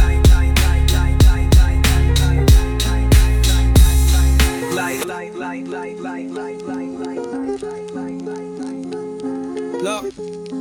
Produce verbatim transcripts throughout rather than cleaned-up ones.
Look.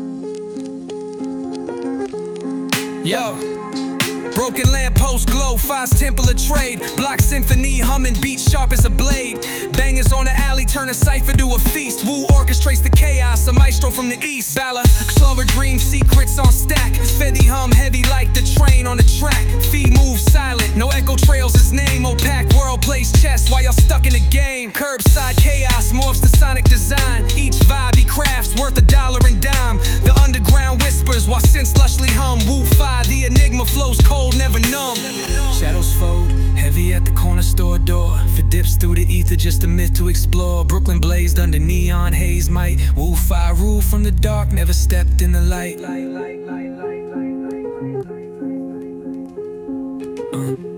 Yo. Broken lamppost glow, Fi's temple of trade. Block symphony humming, beat sharp as a blade. Bangers on the alley, turn a cipher to a feast. Wu orchestrates the chaos, a maestro from the east. Bala, slumber dream, secrets on stack. Fetty hum heavy like the train on the track. Fee moves silent, no echo trails his name. Opaque world plays chess while y'all stuck in the game. Curbside chaos morphs to sonic design. Each vibe he crafts worth a dollar and dime. The underground whispers while synths lushly hum. Wu Fi, the enigma flows cold, never numb. Shadows fold, heavy at the corner store door. For dips through the ether, just a myth to explore. Brooklyn blazed under neon haze might. Wu Fi rule from the dark, never stepped in the light. Uh.